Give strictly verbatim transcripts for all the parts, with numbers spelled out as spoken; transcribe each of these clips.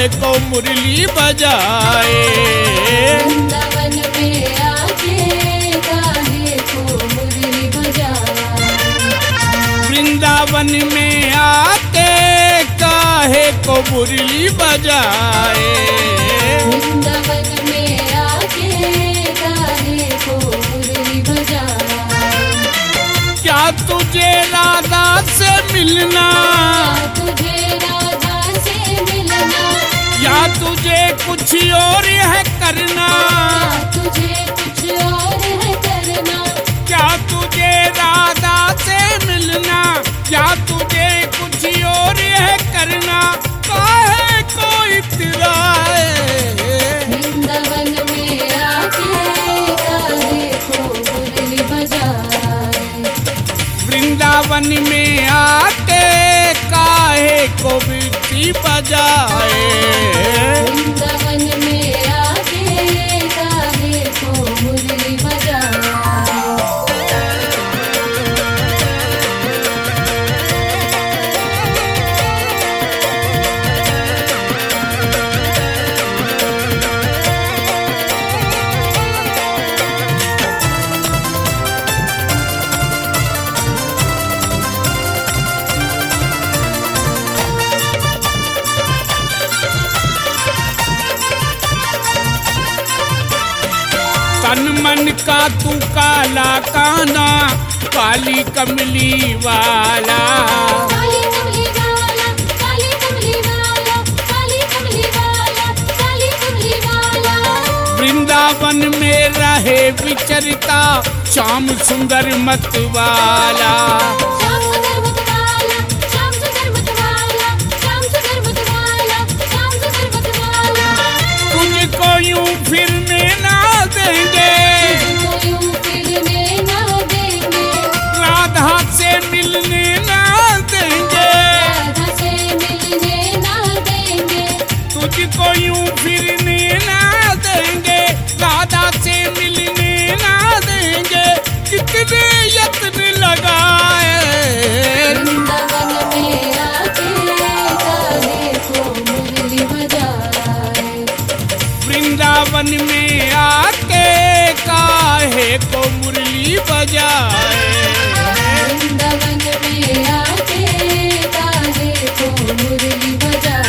को मुरली बजाए। वृंदावन में आके काहे को मुरली बजाए। वृंदावन में आके काहे को मुरली बजाए। वृंदावन में आके काहे को मुरली बजाए। क्या तुझे राधा से मिलना, तुझे राधा से मिलना, या तुझे कुछ और है करना, तुझे कुछ और है करना। क्या तुझे राधा से मिलना, या तुझे कुछ और है करना, काहे को इतराए। वृंदावन में आके काहे को मुरली बजाए। वृंदावन में आके काहे को बिरती बजाए। वृंदावन में आके काहे को मुरली बजाए। तन मन का तू काला काना, काली कमली वाला। काली कमली वाला, काली कमली वाला, काली कमली वाला, काली कमली वाला। वृंदावन में रहे विचरता, श्याम सुंदर मत वाला। श्याम सुंदर मत वाला, श्याम सुंदर मत वाला, श्याम सुंदर मत वाला, श्याम सुंदर मत वाला। तुझको यूं फिरने ना देंगे, तुझको यूं फिरने ना देंगे। राधा से मिलने ना देंगे। राधा से मिलने ना देंगे। तुझको यूं फिरने ना देंगे, राधा से मिलने ना देंगे। कितने यत्न लगाए। वृंदावन में आके काहे को मुरली बजाए। वृंदावन में आके काहे को मुरली बजाए। वृंदावन में आके काहे को मुरली बजाए।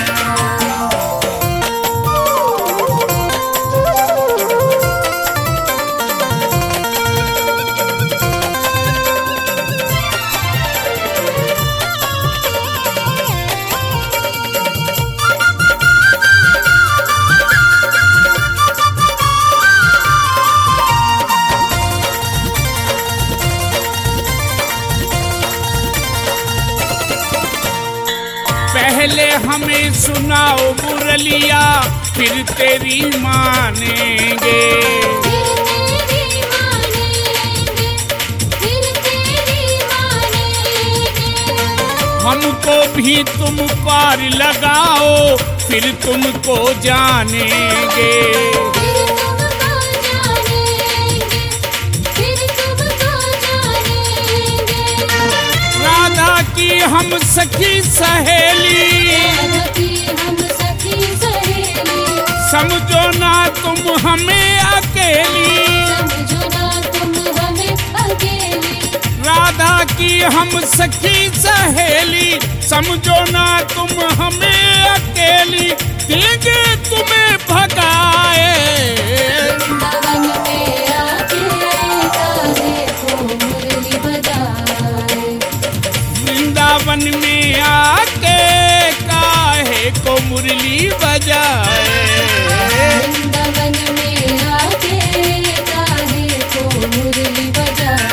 पहले हमें सुनाओ मुरलिया, फिर तेरी मानेंगे। फिर तेरी मानेंगे, फिर तेरी मानेंगे। हमको भी तुम पार लगाओ, फिर तुमको जानेंगे। फिर तुमको जानेंगे, फिर तुमको जानेंगे। राधा की हम सखी सहेली, राधा की हम सखी सहेली। समझो ना तुम हमें अकेली। समझो ना तुम हमें अकेली। राधा की हम सखी सहेली, समझो ना तुम हमें अकेली। देंगे तुम्हें भगाए। वृंदावन में आके काहे को मुरली बजाए। वृंदावन में आके काहे को मुरली बजाए। वृंदावन में आके काहे को मुरली बजाए।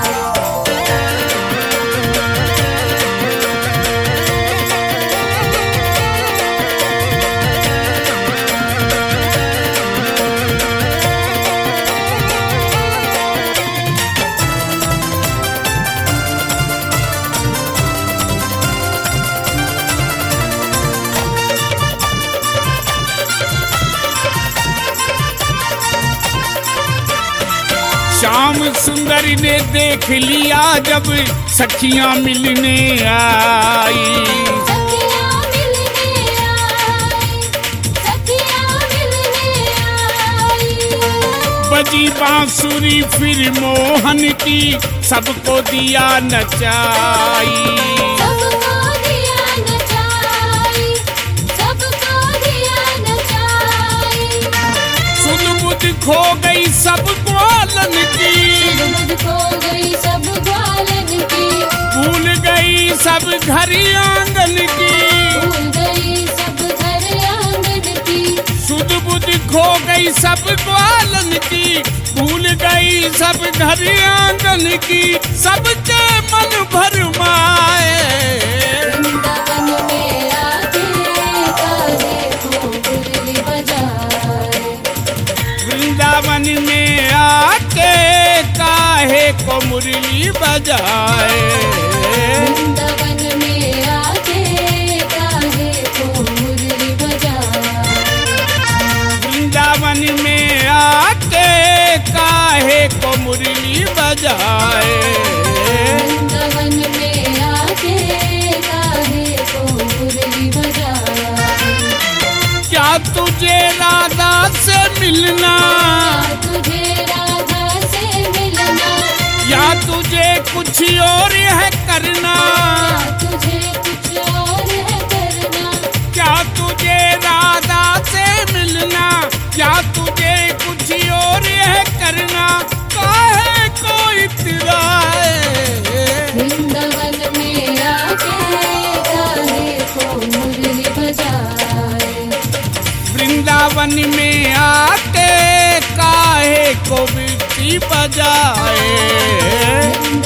श्याम सुंदरी ने देख लिया जब सखियां मिलने आई। सखियां मिलने आई, बजी बांसुरी फिर मोहन की सबको दिया नचाई। सबको दिया नचाई, सबको दिया नचाई। सुध बुध खो गई सब ग्वालन की, सुध खो गई सब ग्वालन की, भूल गई सब घर आंगन की, भूल गई सब घर आंगन की। सुध बुध खो गई सब ग्वालन की, भूल गई सब घर आंगन की, सबके मन भरमाए। वृंदावन में आके काहे को मुरली बजाए, वृंदावन में आके काहे को मुरली बजाए। वृंदावन में आके काहे को मुरली बजाए, वृंदावन में आके काहे को मुरली बजाए। वृंदावन में आके काहे को मुरली बजाए। क्या तुझे राधा से मिलना, क्या तुझे राधा से मिलना, या तुझे कुछ और है करना, क्या तुझे कुछ और है करना, क्या तुझे राधा से मिलना, या तुझे कुछ और है करना, काहे को इतराए। वृंदावन में आके काहे को मुरली बजाए, वृंदावन में आके काहे को बिरती बजाए।